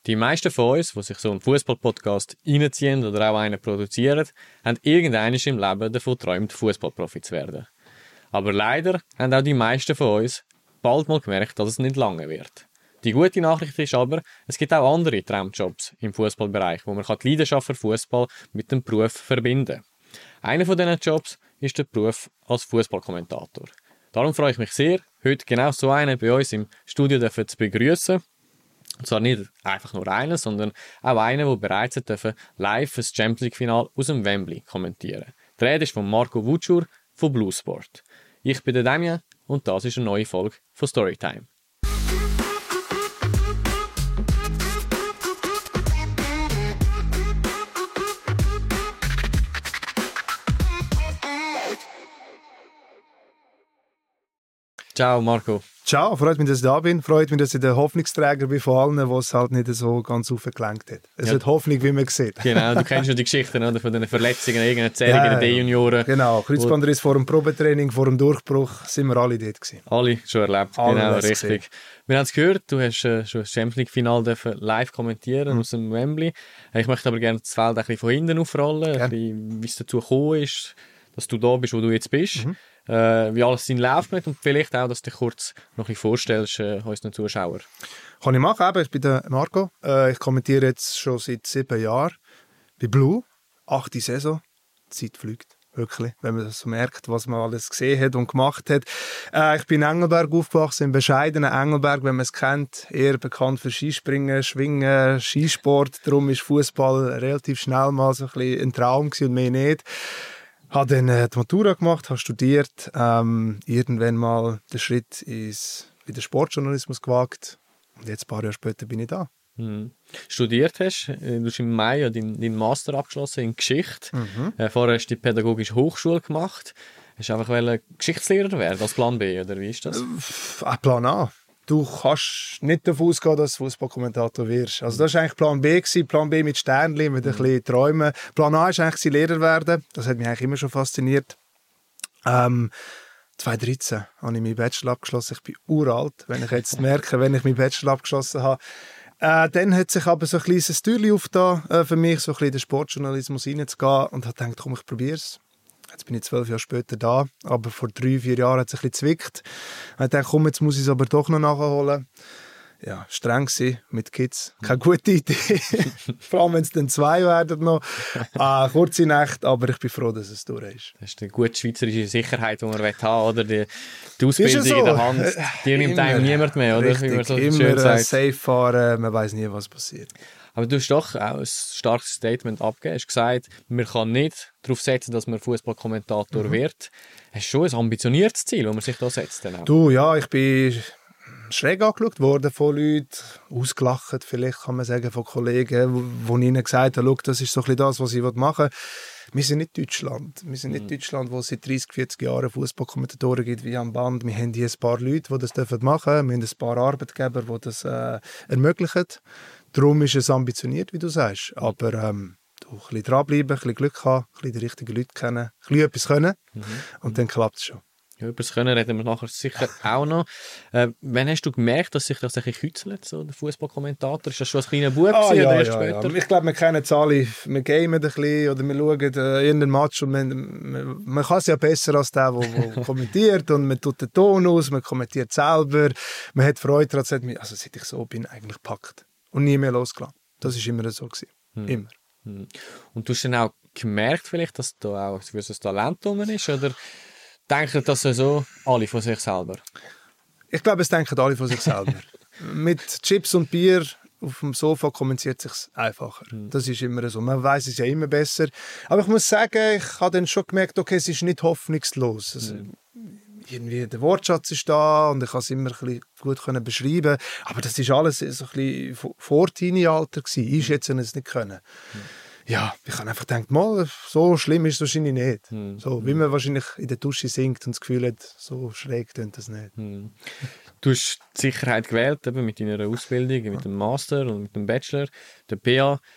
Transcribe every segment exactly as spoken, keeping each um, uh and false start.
Die meisten von uns, die sich so einen Fußball-Podcast reinziehen oder auch einen produzieren, haben irgendwann im Leben davon geträumt, Fußballprofi zu werden. Aber leider haben auch die meisten von uns bald mal gemerkt, dass es nicht lange wird. Die gute Nachricht ist aber, es gibt auch andere Traumjobs im Fußballbereich, wo man die Leidenschaft für Fußball mit dem Beruf verbinden kann. Einer von diesen Jobs ist der Beruf als Fußballkommentator. Darum freue ich mich sehr, heute genau so einen bei uns im Studio zu begrüßen. Und zwar nicht einfach nur einen, sondern auch einen, der bereits dürfen live das Champions League-Final aus dem Wembley kommentieren. Die Rede ist von Marco Wutschur von Blue Sport. Ich bin der Damien und das ist eine neue Folge von Storytime. Ciao Marco. Ciao, freut mich, dass ich da bin. Freut mich, dass ich der Hoffnungsträger bin von allen, wo es halt nicht so ganz aufgelenkt hat. Es ja. hat Hoffnung, wie man sieht. Genau, du kennst ja die Geschichten oder, von den Verletzungen, irgendeiner Zerrung ja, in den D-Junioren. Genau, Kreuzbandriss vor dem Probetraining, vor dem Durchbruch, sind wir alle dort gewesen. Alle schon erlebt, alle genau, richtig. Gesehen. Wir haben es gehört, du hast äh, schon das Champions League-Final live kommentieren mhm. aus dem Wembley. Ich möchte aber gerne das Feld ein bisschen von hinten aufrollen, ein bisschen, wie es dazu gekommen ist, dass du da bist, wo du jetzt bist. Mhm. Äh, wie alles seinen Lauf nimmt und vielleicht auch, dass du dich kurz noch ein bisschen vorstellst, äh, unseren Zuschauern. Kann ich machen, eben. Ich bin der Marco. Äh, ich kommentiere jetzt schon seit sieben Jahren bei Blue. Achte Saison. Die Zeit fliegt. Wirklich. Wenn man das so merkt, was man alles gesehen hat und gemacht hat. Äh, ich bin in Engelberg aufgewachsen, im bescheidenen Engelberg, wenn man es kennt. Eher bekannt für Skispringen, Schwingen, Skisport. Darum ist Fußball relativ schnell mal so ein bisschen ein Traum gewesen und mehr nicht. Habe dann äh, die Matura gemacht, habe studiert, ähm, irgendwann mal den Schritt ins, in den Sportjournalismus gewagt und jetzt ein paar Jahre später bin ich da. Mhm. Studiert hast, du hast im Mai ja deinen, deinen Master abgeschlossen in Geschichte. Mhm. Äh, vorher hast du die Pädagogische Hochschule gemacht. Hast du einfach Geschichtslehrer werden als Plan B, oder wie ist das? Äh, Plan A. Du kannst nicht davon ausgehen, dass du Fußballkommentator wirst. Also das war eigentlich Plan B gewesen. Plan B mit Sternchen, mit ein bisschen Träumen. Plan A ist eigentlich Lehrer werden. Das hat mich eigentlich immer schon fasziniert. Ähm, zweitausenddreizehn habe ich meinen Bachelor abgeschlossen. Ich bin uralt, wenn ich jetzt merke, wenn ich meinen Bachelor abgeschlossen habe. Äh, dann hat sich aber so ein kleines Türchen aufgetan, äh, für mich, so ein bisschen in den Sportjournalismus reinzugehen und habe gedacht, komm, ich probiere es. Jetzt bin ich zwölf Jahre später da, aber vor drei, vier Jahren hat es ein bisschen gezwickt. Ich dachte, komm, jetzt muss ich es aber doch noch nachholen. Ja, streng gewesen, mit Kids. Keine gute Idee. Vor allem, wenn es dann zwei werden noch. Ah, kurze Nacht, aber ich bin froh, dass es durch ist. Das ist eine gute schweizerische Sicherheit, die man haben will, oder? Die, die Ausbildung so? in der Hand, die nimmt einem niemand mehr, oder? Richtig, wie man so immer schön sagt. safe fahren, man weiss nie, was passiert. Aber du hast doch auch ein starkes Statement abgegeben. Du hast gesagt, man kann nicht darauf setzen, dass man Fußballkommentator mhm. wird. Hast du schon ein ambitioniertes Ziel, das man sich da setzt? Dann auch? Du, ja, ich bin schräg angeschaut worden von Leuten, ausgelacht, vielleicht kann man sagen, von Kollegen, wo ich ihnen gesagt habe, das ist so ein bisschen das, was ich machen will. Wir sind nicht Deutschland. Wir sind nicht mhm. Deutschland, wo es seit dreißig, vierzig Jahren Fußballkommentatoren gibt wie am Band. Wir haben hier ein paar Leute, die das machen dürfen. Wir haben ein paar Arbeitgeber, die das äh, ermöglichen. Darum ist es ambitioniert, wie du sagst. Aber ähm, du, ein bisschen dranbleiben, ein bisschen Glück haben, ein bisschen die richtigen Leute kennen, ein bisschen etwas können mhm. und dann klappt es schon. Ja, über das Können reden wir nachher sicher auch noch. Äh, wann hast du gemerkt, dass sich das ein bisschen kützelt, so der Fußballkommentator? Ist das schon ein kleiner Bub ah, ja, oder erst ja, später? Ja. Ich glaube, wir kennen es alle. Wir gamen ein bisschen oder wir schauen äh, irgendeinen Match und man, man, man kann es ja besser als der, der kommentiert und man tut den Ton aus, man kommentiert selber, man hat Freude daran, also seit ich so bin, eigentlich gepackt und nie mehr losgelassen. Das war immer so gewesen. Hm. Immer. Hm. Und du hast dann auch gemerkt vielleicht, dass da auch ein gewisses Talent drin ist, oder denken das so alle von sich selber? Ich glaube, es denken alle von sich selber. Mit Chips und Bier auf dem Sofa kommuniziert es sich einfacher. Mhm. Das ist immer so. Man weiß es ja immer besser. Aber ich muss sagen, ich habe dann schon gemerkt, okay, es ist nicht hoffnungslos. Also, mhm. irgendwie der Wortschatz ist da und ich kann es immer ein bisschen gut können beschreiben. Aber das ist alles so ein bisschen vor Teenie-Alter gewesen. Ich hätte es nicht können. Mhm. Ja, ich habe einfach gedacht, mal, so schlimm ist es wahrscheinlich nicht. Hm. So, wie man wahrscheinlich in der Dusche singt und das Gefühl hat, so schräg tönt das nicht. Hm. Du hast die Sicherheit gewählt, eben mit deiner Ausbildung, mit dem Master und mit dem Bachelor, der P A.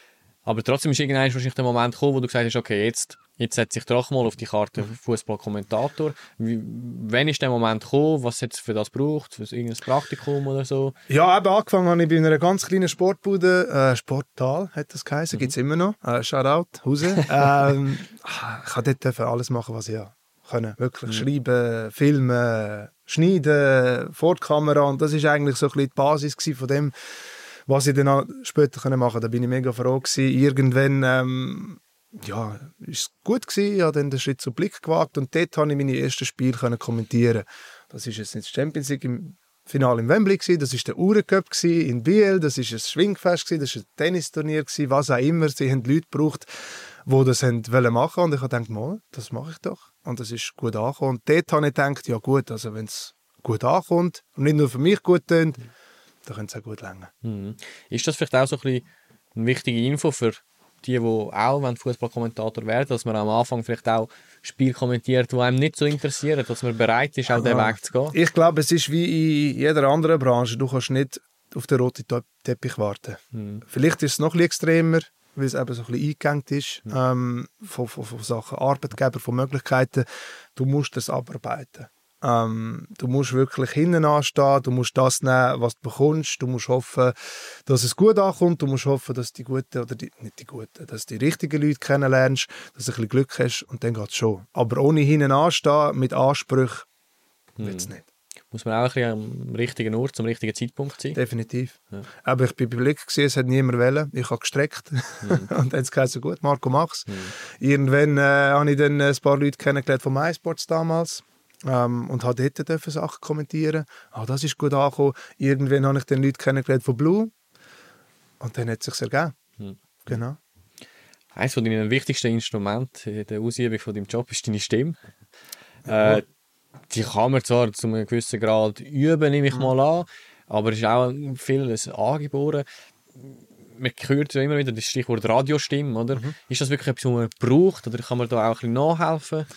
Aber trotzdem ist irgendwann wahrscheinlich der Moment gekommen, wo du gesagt hast, okay, jetzt, jetzt setze ich doch mal auf die Karte Fußballkommentator. Wann ist der Moment gekommen? Was hat es für das gebraucht? Für irgendein Praktikum oder so? Ja, eben angefangen habe ich bei einer ganz kleinen Sportbude, äh, Sporttal hat das geheißen, mhm. gibt es immer noch. Äh, Shoutout, Hause. ähm, ich konnte dort alles machen, was ich können. Wirklich mhm. schreiben, filmen, schneiden, vor der Kamera. Und das war eigentlich so ein bisschen die Basis von dem, was ich dann später machen konnte. Da bin ich mega froh gewesen. Irgendwann, ähm, ja, ist es gut gewesen. Ich habe dann den Schritt zum Blick gewagt und dort konnte ich meine ersten Spiele kommentieren. Das ist jetzt nicht das Champions League im Finale im Wembley gewesen. Das ist der Uhrencup in Biel. Das ist ein Schwingfest gewesen. Das ist ein Tennisturnier gewesen. Was auch immer. Sie haben Leute gebraucht, die das machen wollten. Und ich habe gedacht, mal, das mache ich doch. Und das ist gut angekommen. Und dort habe ich gedacht, ja gut, also wenn es gut ankommt und nicht nur für mich gut tönt, dann könnte es auch gut länger. Mhm. Ist das vielleicht auch so ein bisschen eine wichtige Info für die, die auch Fußballkommentator werden, dass man am Anfang vielleicht auch Spiel kommentiert, die einem nicht so interessieren, dass man bereit ist, auch ja. den Weg zu gehen? Ich glaube, es ist wie in jeder anderen Branche. Du kannst nicht auf den roten Teppich warten. Mhm. Vielleicht ist es noch ein bisschen extremer, weil es eben so ein bisschen eingegangen ist mhm. ähm, von, von, von Sachen Arbeitgeber, von Möglichkeiten. Du musst das abarbeiten. Ähm, du musst wirklich hinten anstehen, du musst das nehmen, was du bekommst, du musst hoffen, dass es gut ankommt, du musst hoffen, dass die guten, oder die, nicht die guten, dass die richtigen Leute kennenlernst, dass du ein bisschen Glück hast und dann geht es schon. Aber ohne hinten anstehen, mit Ansprüchen, hm. wird es nicht. Muss man auch ein bisschen am richtigen Ort, zum richtigen Zeitpunkt sein? Definitiv. Ja. Aber ich bin bei Blick gesehen, es hat niemand wollen. Ich habe gestreckt. Mhm. Und dann hat es gesagt, gut, Marco, mach's. Mhm. Irgendwann äh, habe ich dann ein paar Leute kennengelernt von MySports damals. Ähm, und habe dort Sachen kommentieren. Ah, das ist gut angekommen. Irgendwann habe ich dann Leute kennengelernt von Blue. Und dann hat es sich ergeben. Mhm. Genau. Eines von deinen wichtigsten Instrumenten in der Ausübung von deinem Job ist deine Stimme. Ja. Äh, die kann man zwar zu einem gewissen Grad üben, nehme ich mhm. mal an, aber es ist auch vieles angeboren. Man hört ja immer wieder das Stichwort Radiostimme, oder? Mhm. Ist das wirklich etwas, was man braucht, oder kann man da auch ein bisschen nachhelfen?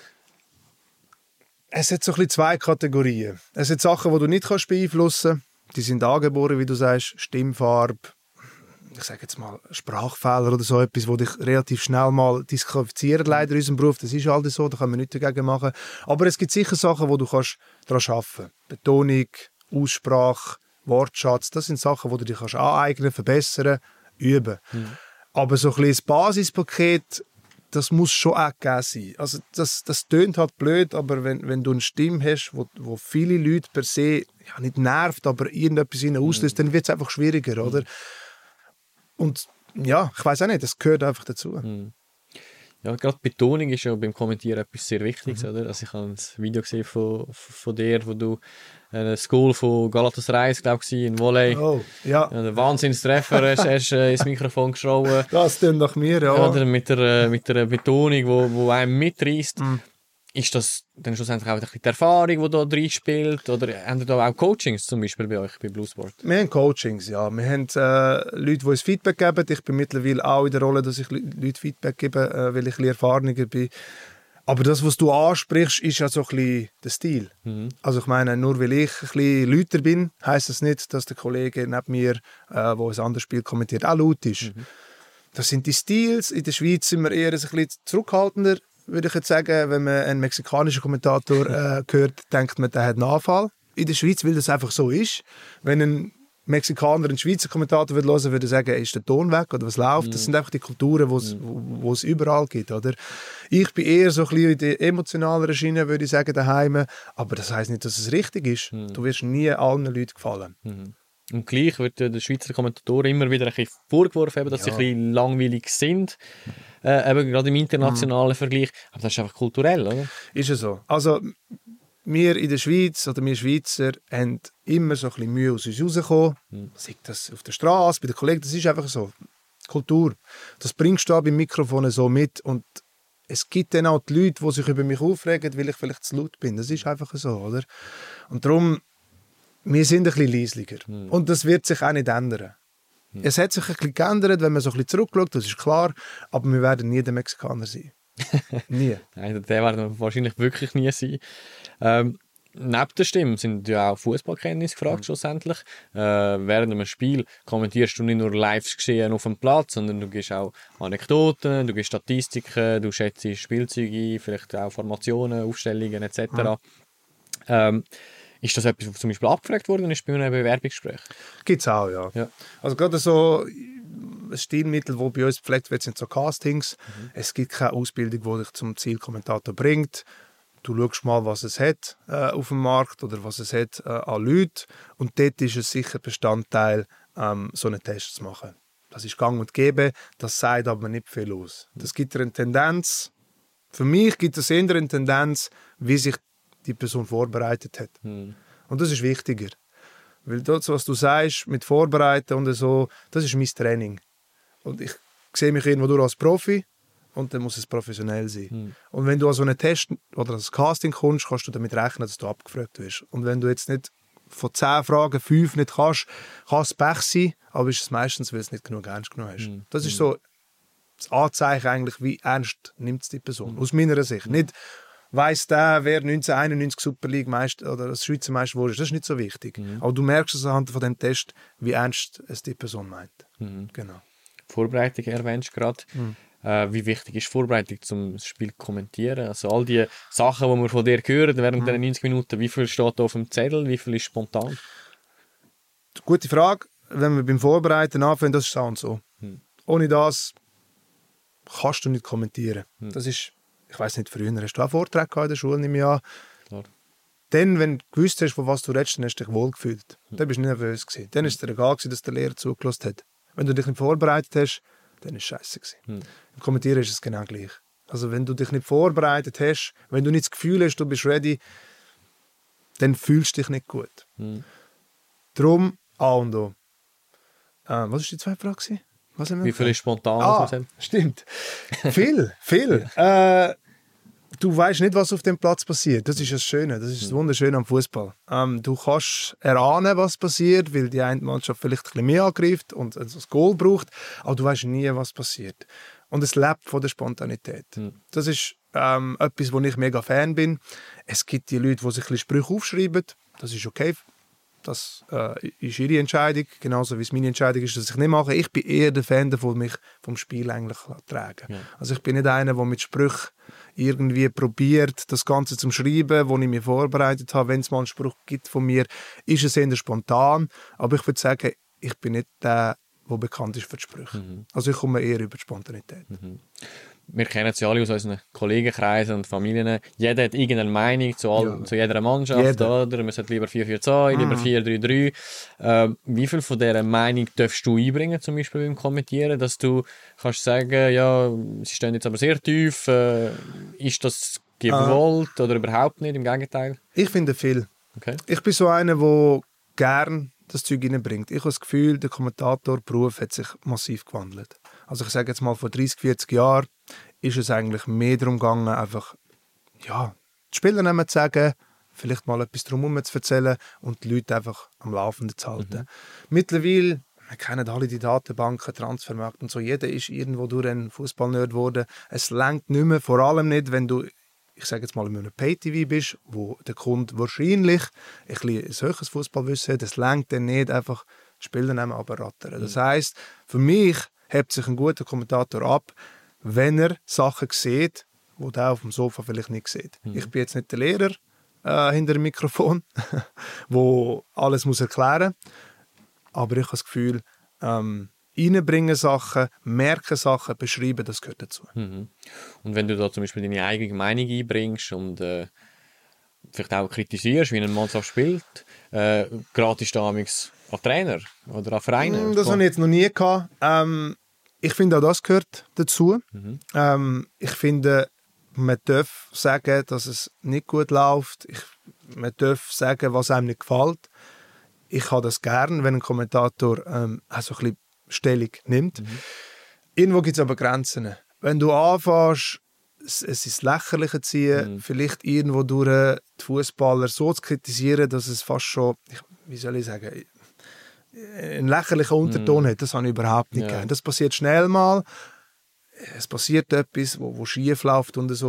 Es hat so ein bisschen zwei Kategorien. Es sind Sachen, die du nicht kannst beeinflussen kannst. Die sind angeboren, wie du sagst, Stimmfarbe, ich sage jetzt mal Sprachfehler oder so etwas, wo dich relativ schnell mal disqualifizieren, leider in unserem Beruf. Das ist halt so, da kann man nichts dagegen machen. Aber es gibt sicher Sachen, wo du kannst daran arbeiten kannst. Betonung, Aussprache, Wortschatz, das sind Sachen, die du dich kannst aneignen, verbessern, üben. Mhm. Aber so ein bisschen das Basispaket, das muss schon auch gegeben sein. Also das, das tönt halt blöd, aber wenn, wenn du eine Stimme hast, wo, wo viele Leute per se ja, nicht nervt, aber irgendetwas ihnen auslöst, mhm. dann wird es einfach schwieriger, mhm. oder? Und ja, ich weiß auch nicht, das gehört einfach dazu. Mhm. Ja, gerade Betonung ist ja beim Kommentieren etwas sehr Wichtiges, mhm. oder? Also ich habe ein Video gesehen von, von dir, wo du eine School von Galatasaray, glaube ich, in Volley. Oh, ja. Ein Wahnsinnstreffer, hast, hast äh, ins Mikrofon geschrauben. Das klingt nach mir, ja. Oder mit der, mit der Betonung, wo, wo einem mitreißt. Mhm. Ist das dann schlussendlich auch ein bisschen die Erfahrung, die da drin spielt? Oder haben ihr da auch Coachings zum Beispiel bei euch, bei Bluesport? Wir haben Coachings, ja. Wir haben äh, Leute, die uns Feedback geben. Ich bin mittlerweile auch in der Rolle, dass ich Leute Feedback gebe, äh, weil ich ein bisschen erfahrener bin. Aber das, was du ansprichst, ist ja so ein bisschen der Stil. Mhm. Also ich meine, nur weil ich ein bisschen lauter bin, heisst das nicht, dass der Kollege neben mir, äh, der ein anderes Spiel kommentiert, auch laut ist. Mhm. Das sind die Stils. In der Schweiz sind wir eher ein bisschen zurückhaltender, würde ich jetzt sagen. Wenn man einen mexikanischen Kommentator äh, hört, denkt man, der hat einen Anfall. In der Schweiz, weil das einfach so ist. Wenn ein Mexikaner einen Schweizer Kommentator würde hören, würde er sagen, ist der Ton weg oder was läuft? Mm. Das sind einfach die Kulturen, mm. wo es überall gibt, oder? Ich bin eher so ein bisschen in der emotionaleren Schiene, würde ich sagen, daheim. Aber das heisst nicht, dass es richtig ist. Mm. Du wirst nie allen Leuten gefallen. Mm. Und gleich wird der Schweizer Kommentator immer wieder ein bisschen vorgeworfen, dass ja. sie ein bisschen langweilig sind. Äh, eben gerade im internationalen mm. Vergleich. Aber das ist einfach kulturell, oder? Ist ja so. Also, wir in der Schweiz oder wir Schweizer haben immer so ein bisschen Mühe aus uns rausgekommen. Mhm. Sei das auf der Straße, bei den Kollegen, das ist einfach so. Kultur. Das bringst du auch beim Mikrofon so mit. Und es gibt dann auch die Leute, die sich über mich aufregen, weil ich vielleicht zu laut bin. Das ist einfach so, oder? Und darum, wir sind ein bisschen leislicher. Mhm. Und das wird sich auch nicht ändern. Mhm. Es hat sich ein bisschen geändert, wenn man so ein bisschen zurückschaut, das ist klar. Aber wir werden nie der Mexikaner sein. Nie. Nein, der werden wir wahrscheinlich wirklich nie sein. Ähm, neben der Stimme sind ja auch Fußballkenntnisse gefragt, mhm. schlussendlich. Äh, während einem Spiel kommentierst du nicht nur live geschehen auf dem Platz, sondern du gibst auch Anekdoten, du gibst Statistiken, du schätzt Spielzeuge ein, vielleicht auch Formationen, Aufstellungen et cetera. Mhm. Ähm, ist das etwas, was zum Beispiel abgefragt worden ist bei einem Bewerbungsgespräch? Gibt es auch, ja. ja. Also gerade so ein Stilmittel, das bei uns gepflegt wird, sind so Castings. Mhm. Es gibt keine Ausbildung, die dich zum Zielkommentator bringt. Du schaust mal, was es hat äh, auf dem Markt oder was es hat äh, an Leuten. Und dort ist es sicher Bestandteil, ähm, so einen Test zu machen. Das ist gang und gäbe, das sagt aber nicht viel aus. Das gibt eine Tendenz, für mich gibt es eher eine Tendenz, wie sich die Person vorbereitet hat. Mhm. Und das ist wichtiger. Weil das, was du sagst, mit Vorbereiten und so, das ist mein Training. Und ich sehe mich irgendwo durch als Profi und dann muss es professionell sein. Mhm. Und wenn du an so einen Test oder an ein Casting kommst, kannst du damit rechnen, dass du abgefragt wirst. Und wenn du jetzt nicht von zehn Fragen fünf nicht kannst, kann es Pech sein, aber ist es meistens, weil du es nicht genug ernst genommen hast. Mhm. Das ist so das Anzeichen eigentlich, wie ernst nimmt es die Person, mhm. aus meiner Sicht. Mhm. Nicht, weiss der, wer neunzehnhunderteinundneunzig Super League Meister oder das Schweizer Meister wurde, das ist nicht so wichtig. Mhm. Aber du merkst es anhand von dem Test, wie ernst es die Person meint. Mhm. Genau. Vorbereitung erwähnst du gerade. Mhm. Äh, wie wichtig ist Vorbereitung zum Spiel kommentieren? Also all die Sachen, die wir von dir hören während mhm. der neunzig Minuten, wie viel steht da auf dem Zettel, wie viel ist spontan? Gute Frage. Wenn wir beim Vorbereiten anfangen, das ist so und so. Mhm. Ohne das kannst du nicht kommentieren. Mhm. Das ist, ich weiss nicht, früher hast du auch Vorträge in der Schule, nehme ich an. Klar. Dann, wenn du gewusst hast, von was du redest, dann hast du dich wohlgefühlt. Mhm. Dann bist du nicht nervös gewesen. Dann ist es dir egal gewesen, dass der Lehrer zugelassen hat. Wenn du dich nicht vorbereitet hast, dann war es scheiße gewesen. Mhm. Im Kommentieren ist es genau gleich. Also wenn du dich nicht vorbereitet hast, wenn du nicht das Gefühl hast, du bist ready, dann fühlst du dich nicht gut. Mhm. Darum A und O. Äh, was war die zweite Frage? Was Wie viel ist spontan? Ah, stimmt. viel, viel. äh, du weißt nicht, was auf dem Platz passiert. Das ist das Schöne. Das ist das Wunderschöne am Fußball. Ähm, du kannst erahnen, was passiert, weil die eine Mannschaft vielleicht ein bisschen mehr angreift und ein Goal braucht, aber du weißt nie, was passiert. Und es lebt von der Spontanität. Mhm. Das ist ähm, etwas, wo ich mega Fan bin. Es gibt die Leute, die sich ein bisschen Sprüche aufschreiben. Das ist okay. Das äh, ist ihre Entscheidung, genauso wie es meine Entscheidung ist, dass ich nicht mache. Ich bin eher der Fan davon, mich vom Spiel eigentlich tragen. Ja. Also ich bin nicht einer, der mit Sprüchen irgendwie probiert, das Ganze zum Schreiben, wo ich mich vorbereitet habe. Wenn es mal einen Spruch gibt von mir, ist es eher spontan. Aber ich würde sagen, ich bin nicht der, der bekannt ist für die Sprüche. Mhm. Also ich komme eher über die Spontanität. Mhm. Wir kennen es ja alle aus unseren Kollegenkreisen und Familien. Jeder hat irgendeine Meinung zu, all, ja. zu jeder Mannschaft. Jeder. Oder? Man sollte lieber vier vier zwei, mm. lieber vier drei drei. Äh, wie viel von dieser Meinung darfst du einbringen, zum Beispiel beim Kommentieren, dass du kannst sagen, ja, sie stehen jetzt aber sehr tief. Äh, ist das gewollt uh. oder überhaupt nicht, im Gegenteil? Ich finde viel. Okay. Ich bin so einer, der gern das Zeug reinbringt. Ich habe das Gefühl, der Kommentatorberuf hat sich massiv gewandelt. Also ich sage jetzt mal, vor dreißig, vierzig Jahren ist es eigentlich mehr darum gegangen, einfach ja, die Spieler nehmen zu sagen, vielleicht mal etwas drumherum zu erzählen und die Leute einfach am Laufenden zu halten. Mhm. Mittlerweile, wir kennen alle die Datenbanken, Transfermarkt und so, jeder ist irgendwo durch einen Fußball-Nerd geworden. Es reicht nicht mehr, vor allem nicht, wenn du, ich sage jetzt mal, in einem Pay-T V bist, wo der Kunde wahrscheinlich ein bisschen höheres Fußballwissen hat. Es reicht dann nicht einfach Spieler nehmen, aber rattern. Das heisst, für mich hebt sich ein guter Kommentator ab, wenn er Sachen sieht, die er auf dem Sofa vielleicht nicht sieht. Mhm. Ich bin jetzt nicht der Lehrer äh, hinter dem Mikrofon, der alles muss erklären muss, aber ich habe das Gefühl, ähm, reinbringen Sachen, merken Sachen, beschreiben, das gehört dazu. Mhm. Und wenn du da zum Beispiel deine eigene Meinung einbringst und äh, vielleicht auch kritisierst, wie eine Mannschaft spielt, äh, gratis damals an Trainer oder an Vereine? Das habe ich jetzt noch nie gehabt. Ähm, ich finde, auch das gehört dazu. Mhm. Ähm, ich finde, man darf sagen, dass es nicht gut läuft. Ich, man darf sagen, was einem nicht gefällt. Ich habe das gern, wenn ein Kommentator ähm, also ein bisschen Stellung nimmt. Mhm. Irgendwo gibt es aber Grenzen. Wenn du anfängst, es, es ins Lächerliche ziehen, mhm. vielleicht irgendwo durch die Fußballer so zu kritisieren, dass es fast schon, ich, wie soll ich sagen, einen lächerlichen Unterton mm. hat, das habe ich überhaupt nicht ja. gern. Das passiert schnell mal, es passiert etwas, wo, wo schief läuft und so.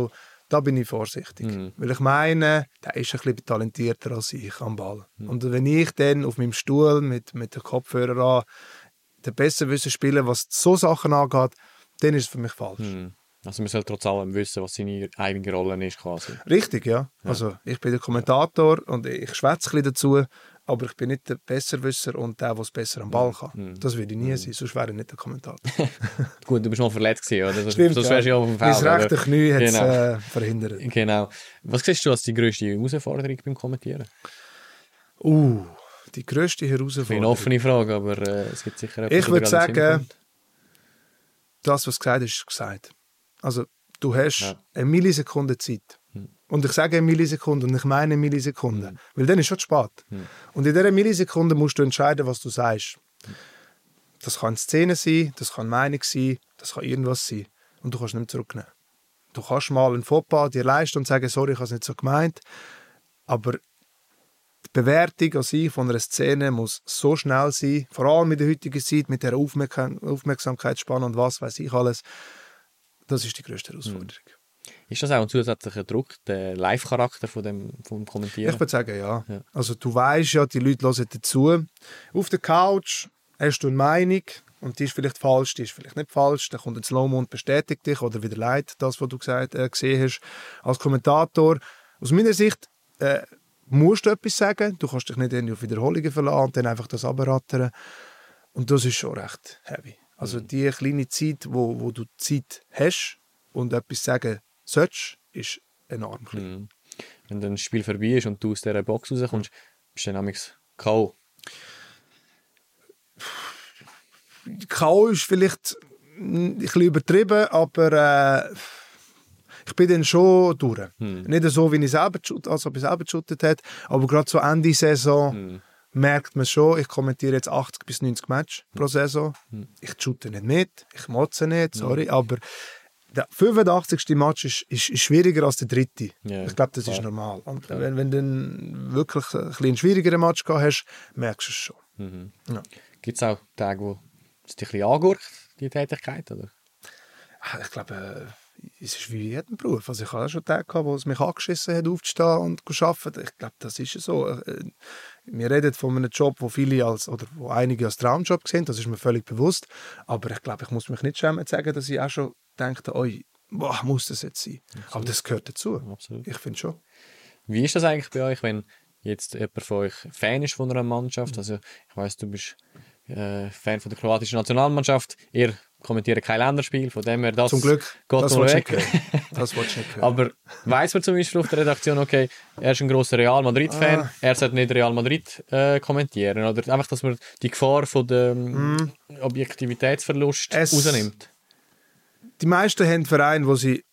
Da bin ich vorsichtig. Mhm. Weil ich meine, der ist ein bisschen talentierter als ich am Ball. Mhm. Und wenn ich dann auf meinem Stuhl mit, mit den Kopfhörern an den besser wissen spielen, was so Sachen angeht, dann ist es für mich falsch. Mhm. Also man soll trotz allem wissen, was seine eigene Rolle ist quasi. Richtig, ja. Ja. Also ich bin der Kommentator und ich schwätze ein bisschen dazu, aber ich bin nicht der Besserwisser und der, der es besser am Ball kann. Mhm. Das würde ich nie Mhm. sein, sonst wäre ich nicht der Kommentator. Gut, du bist mal verletzt gewesen, oder? Stimmt, Sonst ja. wärst du ja auf dem Feld. Mein rechte Knie hat es Genau. äh, verhindert. Genau. Was siehst du als die grösste Herausforderung beim Kommentieren? Uh, die grösste Das ist eine Herausforderung. offene Frage, aber äh, es gibt sicher etwas, Ich was würde dir gerade in den Sinn sagen, kommt. das, was gesagt ist, ist gesagt. Also, du hast Ja. eine Millisekunde Zeit. Hm. Und ich sage eine Millisekunde und ich meine eine Millisekunde. Hm. Weil dann ist schon zu spät. Hm. Und in dieser Millisekunde musst du entscheiden, was du sagst. Das kann eine Szene sein, das kann eine Meinung sein, das kann irgendwas sein. Und du kannst nicht mehr zurücknehmen. Du kannst mal ein Fauxpas dir leisten und sagen, sorry, ich habe es nicht so gemeint. Aber die Bewertung an sich von einer Szene muss so schnell sein, vor allem in der heutigen Zeit, mit der Aufmerksam- Aufmerksamkeitsspanne und was weiß ich alles. Das ist die grösste Herausforderung. Ist das auch ein zusätzlicher Druck, der Live-Charakter von dem, vom Kommentieren? Ich würde sagen, ja. Ja. Also du weißt ja, die Leute hören dazu. Auf der Couch hast du eine Meinung und die ist vielleicht falsch, die ist vielleicht nicht falsch. Dann kommt ein Slow-Mo und bestätigt dich oder widerlegt das, was du gesagt, äh, gesehen hast. Als Kommentator, aus meiner Sicht, äh, musst du etwas sagen. Du kannst dich nicht irgendwie auf Wiederholungen verlassen und dann einfach das abrattern. Und das ist schon recht heavy. Also Mhm. die kleine Zeit, wo, wo du Zeit hast und etwas sagen sollst, ist enorm klein. Mhm. Wenn dann das Spiel vorbei ist und du aus dieser Box rauskommst, bist du dann nämlich K O. K O ist vielleicht ein bisschen übertrieben, aber äh, ich bin dann schon durch. Hm. Nicht so, wie ich selber, geschoot- als ob ich selber geshootet habe, aber gerade so Ende Saison Hm. merkt man schon, ich kommentiere jetzt achtzig bis neunzig Matches pro Saison. Hm. Ich shoote nicht mit, ich motze nicht, sorry, aber der fünfundachtzigste Match ist, ist, ist schwieriger als der dritte. Ja, ich glaube, das klar. ist normal. Und Klar. wenn, wenn du dann wirklich ein bisschen einen schwierigeren Match gehabt hast, merkst du es schon. Mhm. Ja. Gibt es auch Tage, wo es dich ein bisschen angurkt, die Tätigkeit? Oder? Ich glaube, äh, es ist wie in jedem Beruf. Also ich hatte auch schon Tage gehabt, wo es mich angeschissen hat, aufzustehen und zu arbeiten. Ich glaube, das ist so. Äh, Wir reden von einem Job, wo viele als, oder wo einige als Traumjob sehen, das ist mir völlig bewusst. Aber ich glaube, ich muss mich nicht schämen zu sagen, dass ich auch schon dachte, oi, boah, muss das jetzt sein? Absolut. Aber das gehört dazu. Absolut. Ich finde schon. Wie ist das eigentlich bei euch, wenn jetzt jemand von euch Fan ist von einer Mannschaft? Also ich weiss, du bist äh, Fan von der kroatischen Nationalmannschaft. Ihr kommentiert kein Länderspiel, von dem her das Zum Glück, geht das mal willst du nicht weg. hören. Das willst du nicht hören. Aber weiss man zum Beispiel auf der Redaktion, okay, er ist ein grosser Real Madrid-Fan, Ah. er sollte nicht Real Madrid äh, kommentieren. Oder einfach, dass man die Gefahr von dem Objektivitätsverlust Es- rausnimmt. Die meisten haben Vereine, die sie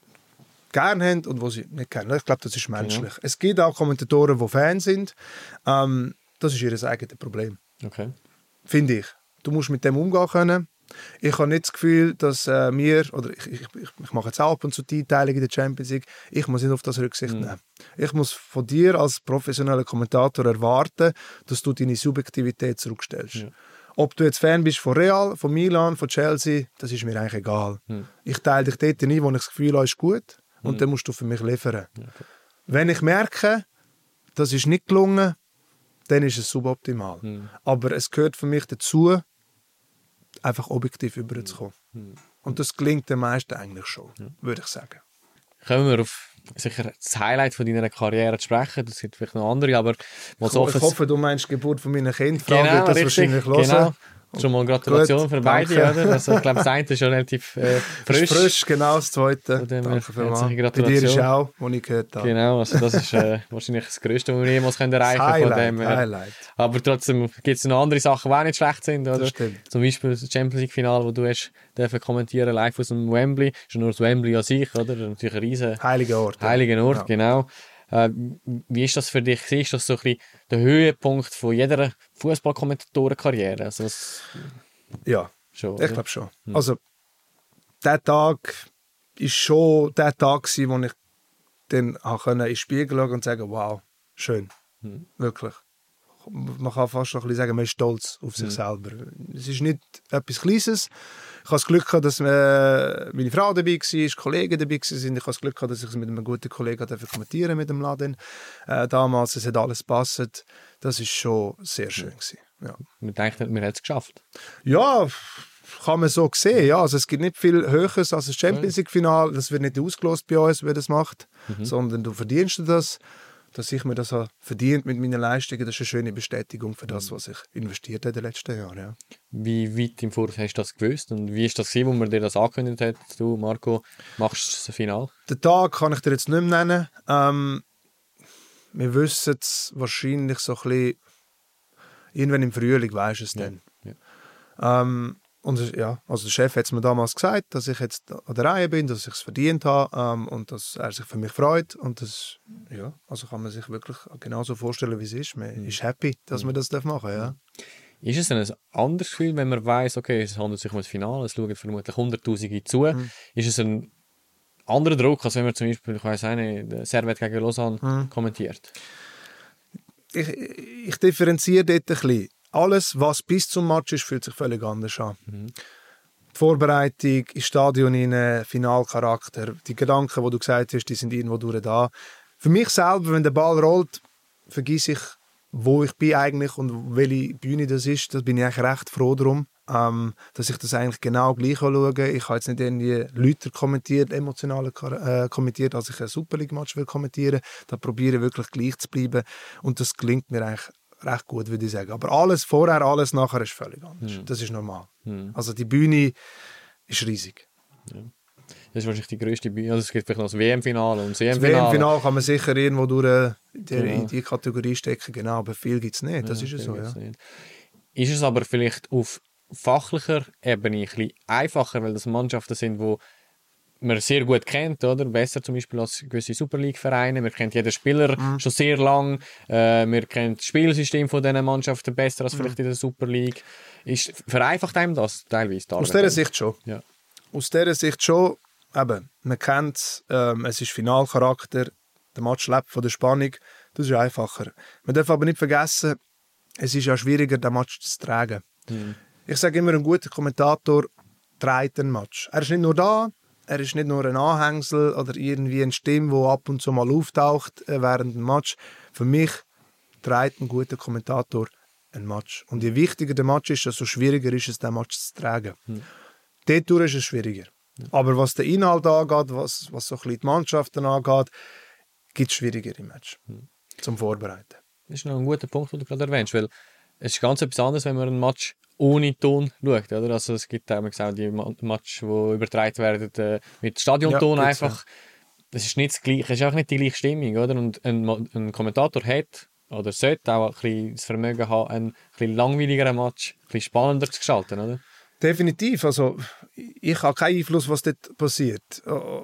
gerne haben und die sie nicht gerne. Ich glaube, das ist menschlich. Es gibt auch Kommentatoren, die Fans sind. Ähm, das ist ihr eigenes Problem. Okay. Finde ich. Du musst mit dem umgehen können. Ich habe nicht das Gefühl, dass äh, wir, oder ich, ich, ich, ich mache jetzt auch ab und zu die Einteilung in der Champions League, ich muss nicht auf das Rücksicht Mhm. nehmen. Ich muss von dir als professioneller Kommentator erwarten, dass du deine Subjektivität zurückstellst. Ja. Ob du jetzt Fan bist von Real, von Milan, von Chelsea, das ist mir eigentlich egal. Mhm. Ich teile dich dort ein, wo ich das Gefühl habe, ist gut, und Mhm. dann musst du für mich liefern. Ja, okay. Wenn ich merke, das ist nicht gelungen, dann ist es suboptimal. Mhm. Aber es gehört für mich dazu, einfach objektiv überzukommen. Mhm. Und das gelingt den meisten eigentlich schon, Ja. würde ich sagen. Kommen wir auf sicher das Highlight von deiner Karriere zu sprechen. Das gibt vielleicht noch andere, aber was Ich, ich hoffe, du meinst die Geburt von meinen Kindern. Frau Genau, wird das richtig, wahrscheinlich hören. genau. Schon mal Gratulation Gut, für beide, danke. oder? Also, ich glaube, das eine ist schon relativ äh, frisch. Frisch. frisch, genau das Zweite. Von dem her Danke vielmals. herzliche Bei dir Gratulation. ist auch, was ich gehört habe. Genau, also das ist äh, wahrscheinlich das Größte, was wir jemals können erreichen Das können. Von Highlight, dem her. Highlight. Aber trotzdem gibt es noch andere Sachen, die auch nicht schlecht sind. Oder? Das stimmt. Zum Beispiel das Champions League-Finale, das du hast dürfen kommentieren live aus dem Wembley. Schon nur das Wembley an sich, oder? Natürlich ein riesen Heiliger Ort. ja. heiliger Ort, Ja. genau. Äh, wie ist das für dich? Siehst du das so ein bisschen der Höhepunkt von jeder Fußballkommentatorenkarriere? Also das Ja, schon, ich oder? glaube schon. Hm. Also, der Tag war schon der Tag, gewesen, wo ich dann auch in den Spiegel schauen und sagen, wow, schön. Hm. Wirklich. Man kann fast noch ein bisschen sagen, man ist stolz auf sich Hm. selber. Es ist nicht etwas Kleines. habe das Glück gehabt, dass äh, meine Frau dabei war, Kollegen dabei waren. Ich habe das Glück gehabt, dass ich es mit einem guten Kollegen kommentieren mit dem Laden. Äh, damals, es hat alles gepasst. Das war schon sehr schön gewesen. Ja. Man denkt, man hat es geschafft. Ja, kann man so sehen. Ja, also es gibt nicht viel Höheres als das Champions League-Finale. Das wird nicht ausgelost bei uns, wer das macht, mhm. sondern du verdienst das. Dass ich mir das habe verdient mit meinen Leistungen, das ist eine schöne Bestätigung für das, was ich investiert habe in den letzten Jahren. Ja. Wie weit im Voraus hast du das gewusst und wie ist das gewesen, wo man dir das angekündigt hat? Du, Marco, machst du das Finale? Den Tag kann ich dir jetzt nicht mehr nennen. Ähm, wir wissen es wahrscheinlich so ein bisschen, irgendwann im Frühling weisst du es dann. Ja, ja. Ähm, Und ja, also der Chef hat es mir damals gesagt, dass ich jetzt an der Reihe bin, dass ich es verdient habe ähm, und dass er sich für mich freut. Und das, ja, also kann man sich wirklich genauso vorstellen, wie es ist. Man mhm. ist happy, dass man das machen darf. Ja. Ist es ein anderes Gefühl, wenn man weiss, okay, es handelt sich um das Finale, es schauen vermutlich Hunderttausende zu. Mhm. Ist es ein anderer Druck, als wenn man zum Beispiel, ich weiss nicht, Servette gegen Lausanne mhm. kommentiert? Ich, ich differenziere dort ein bisschen. Alles, was bis zum Match ist, fühlt sich völlig anders an. Mhm. Die Vorbereitung, ins Stadion rein, Finalcharakter, die Gedanken, die du gesagt hast, die sind irgendwo durch da. Für mich selber, wenn der Ball rollt, vergesse ich, wo ich bin eigentlich und welche Bühne das ist. Da bin ich eigentlich recht froh darum, ähm, dass ich das eigentlich genau gleich schaue. Ich habe jetzt nicht irgendwie Leute kommentiert, emotional äh, kommentiert, als ich ein Super League-Match will kommentieren. Da probiere ich wirklich gleich zu bleiben und das gelingt mir eigentlich recht gut, würde ich sagen. Aber alles vorher, alles nachher ist völlig anders. Mhm. Das ist normal. Mhm. Also die Bühne ist riesig. Ja. Das ist wahrscheinlich die grösste Bühne. Also es gibt vielleicht noch das W M-Finale und das E M-Finale. Das W M-Finale kann man sicher irgendwo durch die, genau. in die Kategorie stecken, genau, aber viel gibt es nicht. Das ja, ist ja so, ja. Nicht. Ist es aber vielleicht auf fachlicher Ebene ein bisschen einfacher, weil das Mannschaften sind, die man sehr gut kennt, oder? Besser zum Beispiel als gewisse Super League-Vereine. Man kennt jeden Spieler mhm. schon sehr lang. Äh, man kennt das Spielsystem von diesen Mannschaften besser als mhm. vielleicht in der Super League. Ist, vereinfacht einem das teilweise? Aus dieser Sicht schon. Ja. Aus dieser Sicht schon. Eben, man kennt es, ähm, es ist Finalcharakter, der Match lebt von der Spannung. Das ist einfacher. Man darf aber nicht vergessen, es ist ja schwieriger, den Match zu tragen. Mhm. Ich sage immer, ein guter Kommentator trägt den Match. Er ist nicht nur da, er ist nicht nur ein Anhängsel oder irgendwie eine Stimme, die ab und zu mal auftaucht äh, während dem Match. Für mich trägt ein guter Kommentator ein Match. Und je wichtiger der Match ist, desto schwieriger ist es, den Match zu tragen. Hm. Dort ist es schwieriger. Ja. Aber was den Inhalt angeht, was, was so ein bisschen die Mannschaften angeht, gibt es schwierigere Match hm. zum Vorbereiten. Das ist noch ein guter Punkt, den du gerade erwähnst, weil es ist ganz etwas anderes, wenn man einen Match ohne Ton schaut, oder? Also es gibt auch die Matches, die übertragen werden äh, mit Stadionton ja, einfach. Das ist nicht das Gleiche, es ist auch nicht die gleiche Stimmung, oder? Und ein, ein Kommentator hat oder sollte auch ein bisschen das Vermögen haben, einen ein bisschen langweiligeren Match, ein bisschen spannender zu gestalten, oder? Definitiv. Also ich habe keinen Einfluss, was dort passiert.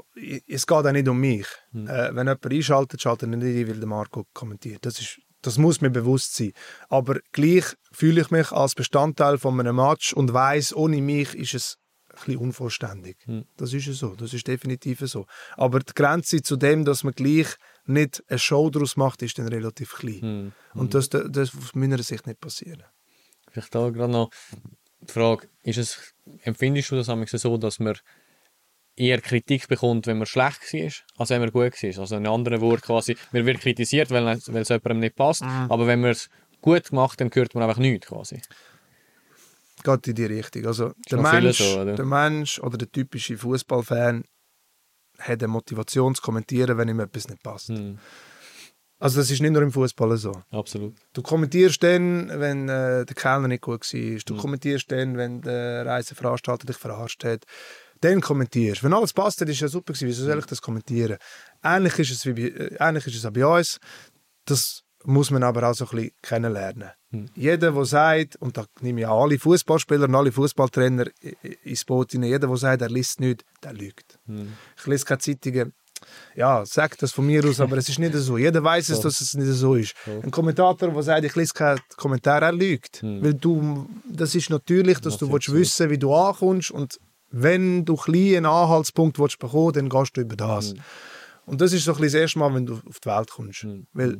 Es geht auch nicht um mich. Hm. Äh, wenn jemand einschaltet, schaltet er nicht ein, weil der Marco kommentiert. Das ist Das muss mir bewusst sein. Aber gleich fühle ich mich als Bestandteil von einem Match und weiss, ohne mich ist es ein bisschen unvollständig. Hm. Das ist so, das ist definitiv so. Aber die Grenze zu dem, dass man gleich nicht eine Show daraus macht, ist dann relativ klein. Hm. Und das darf aus meiner Sicht nicht passieren. Vielleicht da gerade noch die Frage, ist es, empfindest du das so, dass man eher Kritik bekommt, wenn man schlecht war, als wenn man gut war? Also in anderen Worten quasi, man wird kritisiert, weil, weil es jemandem nicht passt, mhm. aber wenn man es gut macht, dann hört man einfach nichts quasi. Geht in die Richtung. Also der Mensch, so, oder? der Mensch oder der typische Fußballfan hat eine Motivation zu kommentieren, wenn ihm etwas nicht passt. Mhm. Also das ist nicht nur im Fußball so. Absolut. Du kommentierst dann, wenn äh, der Kellner nicht gut war. Du mhm. kommentierst dann, wenn der Reiseveranstalter dich verarscht hat. Dann kommentierst. Wenn alles passt, dann ist es ja super gewesen. Wieso soll ich das kommentieren? Ähnlich ist es, wie bei, äh, ähnlich ist es auch bei uns. Das muss man aber auch so ein bisschen kennenlernen. Hm. Jeder, der sagt, und da nehme ich auch alle Fußballspieler und alle Fußballtrainer ins Boot hinein, jeder, der sagt, er liest nichts, der lügt. Hm. Ich lese keine Zeitungen. Ja, sagt das von mir aus, aber es ist nicht so. Jeder weiß es, dass es nicht so ist. Ein Kommentator, der sagt, ich lese keinen Kommentar, er lügt. Hm. Weil du, das ist natürlich, dass das du willst wissen, wie du ankommst, und wenn du einen Anhaltspunkt willst bekommen, dann gehst du über das. Mhm. Und das ist so ein bisschen das erste Mal, wenn du auf die Welt kommst. Mhm. Weil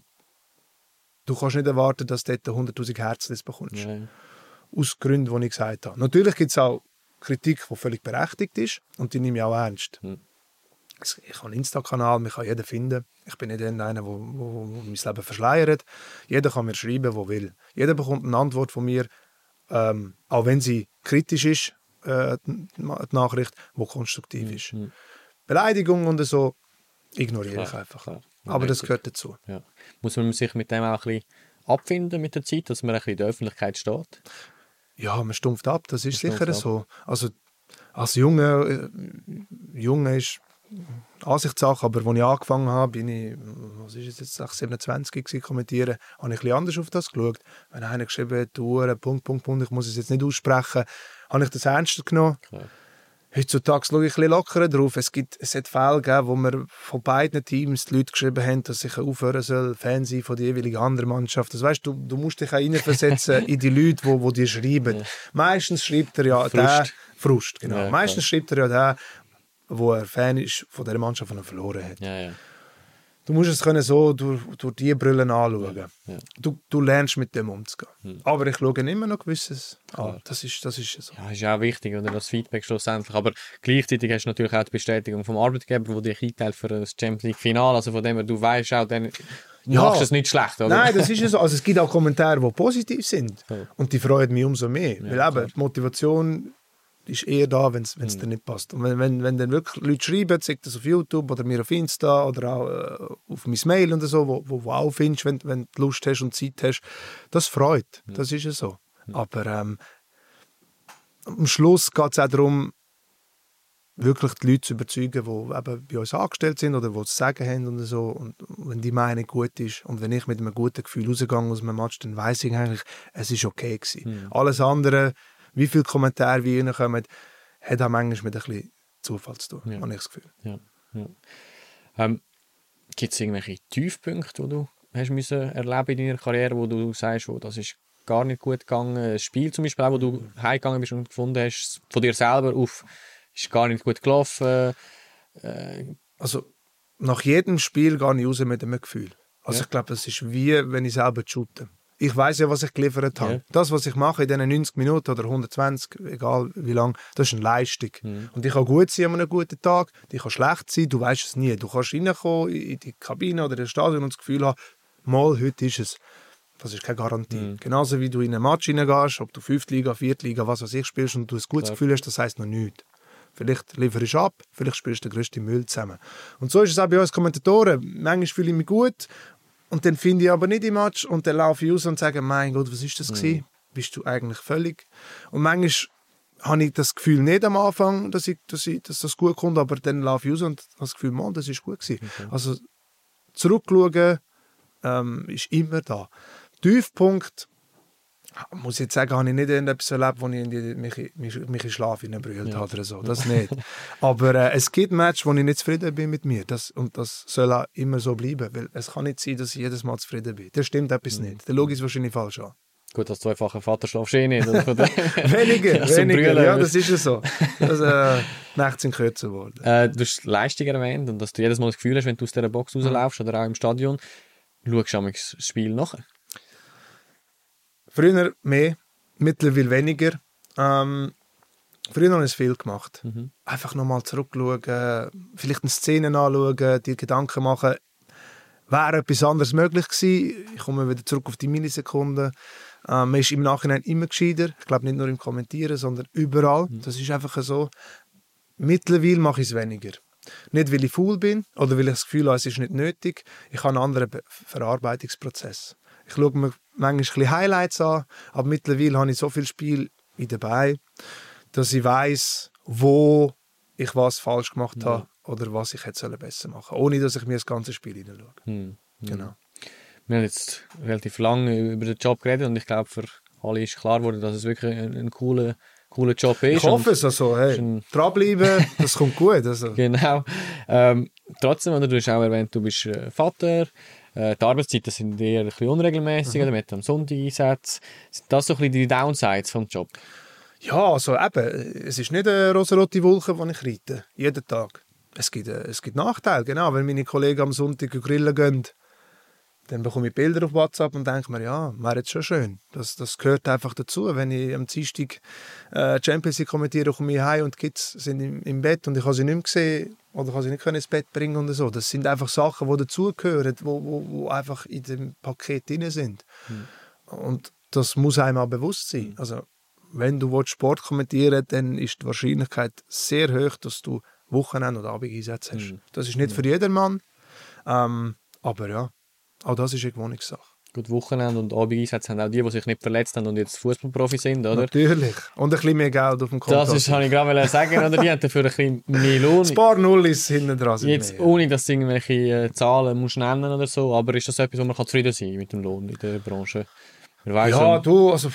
du kannst nicht erwarten, dass du dort hunderttausend Herzen bekommst. Nein. Aus Gründen, die ich gesagt habe. Natürlich gibt es auch Kritik, die völlig berechtigt ist und die nehme ich auch ernst. Mhm. Ich habe einen Insta-Kanal, mich kann jeder finden. Ich bin nicht einer, der mein Leben verschleiert. Jeder kann mir schreiben, der will. Jeder bekommt eine Antwort von mir, ähm, auch wenn sie kritisch ist, äh, die Nachricht, die konstruktiv Mhm. ist. Beleidigungen und so ignoriere Klar, ich einfach. klar. Aber das Richtig. gehört dazu. Ja. Muss man sich mit dem auch ein bisschen abfinden mit der Zeit, dass man ein bisschen in der Öffentlichkeit steht? Ja, man stumpft ab, das ist Man sicher stumpft ab. so. Also als Junge, äh, Junge ist Ansichtssache, aber als ich angefangen habe, bin ich, was ist es jetzt, siebenundzwanzig gewesen, kommentieren, habe ich ein bisschen anders auf das geschaut. Wenn einer geschrieben hat, du, Punkt, Punkt, Punkt, ich muss es jetzt nicht aussprechen, habe ich das ernster genommen. Klar. Heutzutage schaue ich ein bisschen lockerer drauf. Es, gibt, es hat Fälle gegeben, wo mir von beiden Teams die Leute geschrieben haben, dass ich aufhören soll, Fan sein von der jeweiligen anderen Mannschaft. Das weißt, du, du musst dich auch reinversetzen in die Leute, die, die dir schreiben. Ja. Meistens schreibt er ja Frust. der, Frust, genau. Ja, Meistens schreibt er ja der, wo er Fan ist von der Mannschaft, die er verloren hat. Ja, ja. Du musst es können so durch, durch die Brillen anschauen. Ja, ja. Du, du lernst mit dem umzugehen. Hm. Aber ich schaue immer noch gewisses Klar. an. Das ist, das ist so. Ja, ist auch wichtig, oder das Feedback schlussendlich. Aber gleichzeitig hast du natürlich auch die Bestätigung vom Arbeitgeber, der dich einteilt für das Champions League Finale. Also von dem her, du weißt auch, dann du Ja. machst es nicht schlecht, oder? Nein, das ist ja so. Also es gibt auch Kommentare, die positiv sind. Ja. Und die freuen mich umso mehr. Ja, Weil klar. eben, die Motivation ist eher da, wenn es Mhm. dir nicht passt. Und wenn, wenn, wenn dann wirklich Leute schreiben, sei das auf YouTube oder mir auf Insta oder auch äh, auf mein Mail und so, wo, wo, wo auch findest, wenn, wenn du Lust hast und Zeit hast, das freut. Mhm. Das ist ja so. Aber ähm, am Schluss geht es auch darum, wirklich die Leute zu überzeugen, die eben bei uns angestellt sind oder die zu sagen haben und so. Und wenn die Meinung gut ist und wenn ich mit einem guten Gefühl rausgehe aus einem Match, dann weiss ich eigentlich, es ist okay gewesen. Mhm. Alles andere, wie viele Kommentare wie reinkommen, hat auch manchmal mit ein bisschen Zufall zu tun, Ja. habe ich das Gefühl. Ja, ja. Ähm, Gibt es irgendwelche Tiefpunkte, die du hast müssen erleben in deiner Karriere, wo du sagst, oh, das ist gar nicht gut gegangen? Ein Spiel zum Beispiel, auch, wo du heimgegangen bist und gefunden hast, von dir selber auf, ist gar nicht gut gelaufen. Äh, Also nach jedem Spiel gehe ich raus mit einem Gefühl. Also Ja. ich glaube, es ist wie, wenn ich selber shoote. Ich weiß ja, was ich geliefert habe. Ja. Das, was ich mache in diesen neunzig Minuten oder hundertzwanzig, egal wie lang, das ist eine Leistung. Mhm. Und ich kann gut sein an einem guten Tag, ich kann schlecht sein, du weißt es nie. Du kannst reinkommen in die Kabine oder in das Stadion und das Gefühl haben, mal, heute ist es. Das ist keine Garantie. Mhm. Genauso wie du in einen Match reingehst, ob du fünfte Liga, vierte Liga, was weiß ich, spielst und du ein gutes Klar. Gefühl hast, das heisst noch nichts. Vielleicht lieferst du ab, vielleicht spielst du den grössten Müll zusammen. Und so ist es auch bei uns Kommentatoren. Manchmal fühle ich mich gut und dann finde ich aber nicht im Match und dann laufe ich raus und sage, mein Gott, was ist das gewesen? Bist du eigentlich völlig? Und manchmal habe ich das Gefühl nicht am Anfang, dass, ich, dass, ich, dass das gut kommt, aber dann laufe ich raus und habe das Gefühl, Mann, das ist gut gewesen. Okay. Also zurückschauen ähm, ist immer da. Tiefpunkt, muss ich jetzt sagen, habe ich nicht etwas erlebt, wo ich in die, mich, mich, mich in Schlaf hineinbrüllt Ja. habe oder so. Das nicht. Aber äh, es gibt Matches, wo ich nicht zufrieden bin mit mir. Das, und das soll auch immer so bleiben. Weil es kann nicht sein, dass ich jedes Mal zufrieden bin. Das stimmt etwas Mhm. nicht. Der Logik ist wahrscheinlich falsch an. gut, als zweifacher Vater schlafst du eh nicht. Oder? Von der- Weniger, Also weniger. brüllen. Ja, das ist ja so. Das, äh, Nächte sind kürzer geworden. Äh, du hast Leistung erwähnt und dass du jedes Mal das Gefühl hast, wenn du aus dieser Box rauslaufst oder auch im Stadion, schaust du manchmal das Spiel nach. Früher mehr, mittlerweile weniger. Ähm, früher habe ich es viel gemacht. Mhm. Einfach nochmal zurückschauen, vielleicht eine Szene anschauen, dir Gedanken machen, wäre etwas anderes möglich gewesen. Ich komme wieder zurück auf die Millisekunden. Ähm, man ist im Nachhinein immer gescheiter. Ich glaube nicht nur im Kommentieren, sondern überall. Mhm. Das ist einfach so. Mittlerweile mache ich es weniger. Nicht, weil ich faul bin oder weil ich das Gefühl habe, es ist nicht nötig. Ich habe einen anderen Be- Verarbeitungsprozess. Ich schaue mir manchmal ein bisschen Highlights an, aber mittlerweile habe ich so viel Spiel in dabei, dass ich weiss, wo ich was falsch gemacht Ja. habe oder was ich hätte besser machen sollen, ohne dass ich mir das ganze Spiel hineinschaue. Mhm. Genau. Wir haben jetzt relativ lange über den Job geredet und ich glaube, für alle ist klar geworden, dass es wirklich ein, ein cooler, cooler Job ist. Ich hoffe und es. Also, hey, ist ein- dranbleiben, das kommt gut. Also. Genau. Ähm, trotzdem, oder, du hast auch erwähnt, du bist äh, Vater. Äh, die Arbeitszeiten sind eher ein bisschen unregelmäßig, mhm. mit am Sonntag Einsätze. Sind das so ein bisschen die Downsides vom Job? Ja, also eben, es ist nicht eine rosarote Wolke, die ich reite, jeden Tag. Es gibt, äh, es gibt Nachteile, genau. Wenn meine Kollegen am Sonntag grillen gehen, dann bekomme ich Bilder auf WhatsApp und denke mir, ja, wäre jetzt schon schön. Das, das gehört einfach dazu. Wenn ich am Dienstag äh, Champions League kommentiere, komme ich heim und die Kids sind im, im Bett und ich habe sie nicht mehr gesehen oder kann sie nicht ins Bett bringen und so. Das sind einfach Sachen, die dazugehören, die wo, wo, wo einfach in dem Paket drin sind. Mhm. Und das muss einem auch bewusst sein. Also, wenn du Sport kommentieren willst, dann ist die Wahrscheinlichkeit sehr hoch, dass du Wochenende- oder Abendeinsätze hast. Mhm. Das ist nicht mhm. für jedermann. Ähm, aber ja, auch das ist eine Gewohnungssache. Gut, Wochenende und Abendeinsätze haben auch die, die sich nicht verletzt haben und jetzt Fußballprofi sind, oder? Natürlich. Und ein bisschen mehr Geld auf dem Konto. Das ist, habe ich gerade sagen, oder? Die haben dafür ein bisschen mehr Lohn. Ein paar Nullis hinten dran sind jetzt, mehr. Ohne, dass du irgendwelche äh, Zahlen musst nennen oder so, aber ist das etwas, wo man kann zufrieden sein mit dem Lohn in der Branche? Weiss, ja, um, du, also...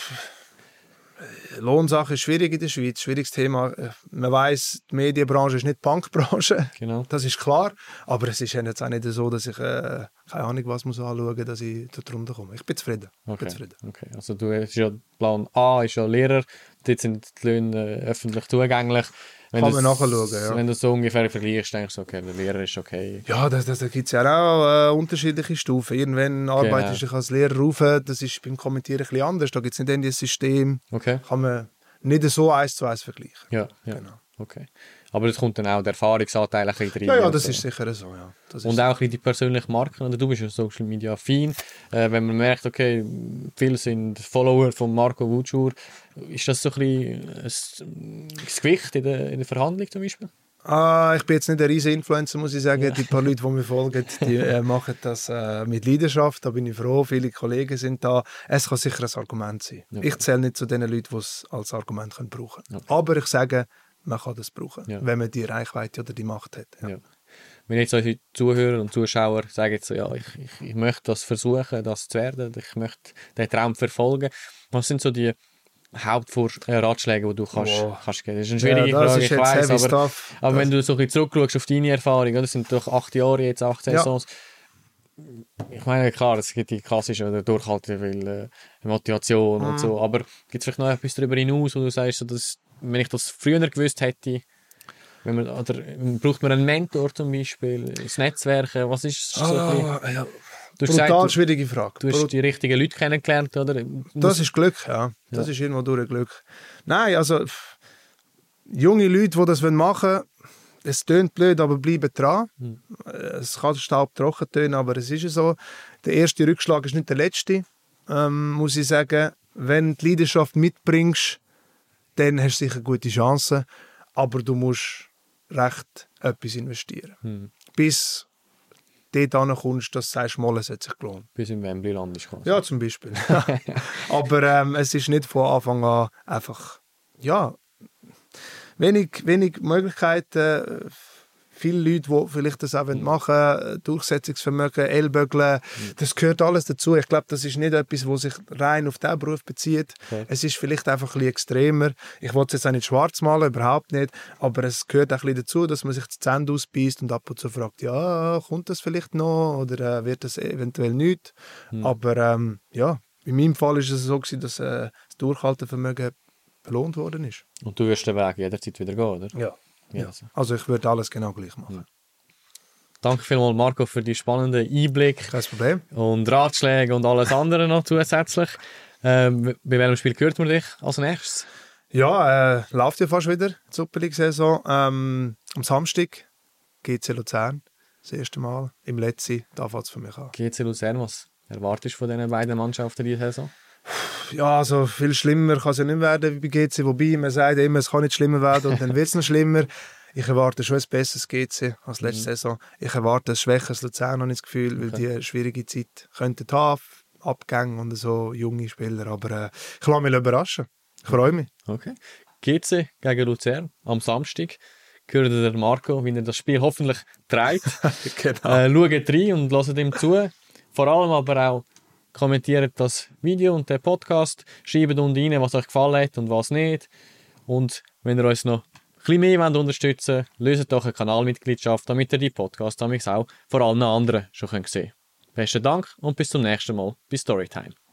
Lohnsache ist schwierig in der Schweiz, schwieriges Thema. Man weiss, die Medienbranche ist nicht die Bankbranche, genau. Das ist klar. Aber es ist ja jetzt auch nicht so, dass ich äh, keine Ahnung was muss anschauen muss, dass ich dort runterkomme. Ich bin zufrieden. Okay. bin zufrieden. Okay. Also du hast ja Plan A, ist ja Lehrer, dort sind die Löhne äh, öffentlich zugänglich. Wenn Kann man nachschauen, ja. Wenn du so ungefähr vergleichst, denkst du, okay, der Lehrer ist okay. Ja, da das, das gibt es ja auch äh, unterschiedliche Stufen. Irgendwann arbeitest du genau. als Lehrer rauf, das ist beim Kommentieren ein bisschen anders. Da gibt es nicht ein System. Okay. Kann man nicht so eins zu eins vergleichen. Ja, ja. Genau. Okay. Aber das kommt dann auch der Erfahrungsanteil ein bisschen rein. Ja, ja, das so. Ist sicher so, ja. Das und ist auch so. Die persönlichen Marken, oder du bist ja Social Media affin. Äh, wenn man merkt, okay, viele sind Follower von Marco Wutschur, ist das so ein bisschen das Gewicht in der, in der Verhandlung zum Beispiel? Ah, ich bin jetzt nicht ein riesen Influencer, muss ich sagen. Ja. Die paar Leute, die mir folgen, die äh, machen das äh, mit Leidenschaft. Da bin ich froh. Viele Kollegen sind da. Es kann sicher ein Argument sein. Okay. Ich zähle nicht zu den Leuten, die es als Argument können brauchen können. Okay. Aber ich sage, man kann das brauchen, ja. wenn man die Reichweite oder die Macht hat. Ja. Ja. Wenn jetzt unsere Zuhörer und Zuschauer sagen jetzt so, ja, ich, ich, ich möchte das versuchen, das zu werden, ich möchte den Traum verfolgen. Was sind so die Hauptratschläge, die du kannst, wow. kannst geben? Das ist eine schwierige ja, Frage, ich weiss, aber, aber wenn du so ein zurückschaust auf deine Erfahrung, das sind doch acht Jahre, jetzt acht Saisons. Ja. Ich meine, klar, es gibt die klassische Durchhaltewille, Motivation mm. und so, aber gibt es vielleicht noch etwas darüber hinaus, wo du sagst, so, dass, wenn ich das früher gewusst hätte, wenn man, oder braucht man einen Mentor zum Beispiel, das Netzwerk, was ist so oh, ein ja. Du hast Brutal gesagt, schwierige Frage. Du hast die richtigen Leute kennengelernt, oder? Das ist Glück, ja. Das ja. ist irgendwo durch Glück. Nein, also junge Leute, die das machen wollen, es tönt blöd, aber bleiben dran. Hm. Es kann staubtrocken tönen, aber es ist so. Der erste Rückschlag ist nicht der letzte, ähm, muss ich sagen. Wenn du die Leidenschaft mitbringst, dann hast du sicher gute Chancen, aber du musst recht etwas investieren. Hm. Bis dort kommst, dass du sagst, mal, es hat sich gelohnt. Bis im Wembley-Land ist quasi. Ja, zum Beispiel. Aber ähm, es ist nicht von Anfang an einfach, ja, wenig, wenig Möglichkeiten. Viele Leute, die vielleicht das auch mhm. machen wollen, Durchsetzungsvermögen, Ellbögeln, mhm. das gehört alles dazu. Ich glaube, das ist nicht etwas, was sich rein auf diesen Beruf bezieht. Okay. Es ist vielleicht einfach ein bisschen extremer. Ich will es jetzt auch nicht schwarz malen, überhaupt nicht, aber es gehört auch ein bisschen dazu, dass man sich die Zähne ausbeißt und ab und zu fragt, ja, kommt das vielleicht noch oder äh, wird das eventuell nicht? Mhm. Aber ähm, ja, in meinem Fall ist es so gewesen, dass äh, das Durchhaltevermögen belohnt worden ist. Und du wirst den Weg jederzeit wieder gehen, oder? Ja. Ja. Also ich würde alles genau gleich machen. Ja. Danke vielmals, Marco, für die spannenden Einblick. Kein Problem. Und Ratschläge und alles andere noch zusätzlich. Ähm, bei welchem Spiel gehört man dich als nächstes? Ja, äh, läuft ja fast wieder die Super League-Saison. Ähm, am Samstag G C Luzern, das erste Mal. Im Letzten, da fängt es für mich an. G C Luzern, was erwartest du von diesen beiden Mannschaften diese Saison? Ja, also viel schlimmer kann es ja nicht werden wie bei G C, wobei man sagt immer, es kann nicht schlimmer werden und dann wird es noch schlimmer. Ich erwarte schon ein besseres G C als letzte mhm. Saison. Ich erwarte ein schwächeres Luzern, habe ich das Gefühl, weil okay. die eine schwierige Zeit könnten haben, Abgänge und so, junge Spieler, aber äh, ich lasse mich überraschen. Ich freue mich. Okay. G C gegen Luzern am Samstag. Hört der Marco, wie er das Spiel hoffentlich trägt. Genau. Äh, schaut rein und hört ihm zu. Vor allem aber auch kommentiert das Video und den Podcast, schreibt unten rein, was euch gefallen hat und was nicht. Und wenn ihr uns noch ein bisschen mehr wollt unterstützen wollt, löst doch eine Kanalmitgliedschaft, damit ihr die Podcasts auch vor allen anderen schon sehen könnt. Besten Dank und bis zum nächsten Mal bei Storytime.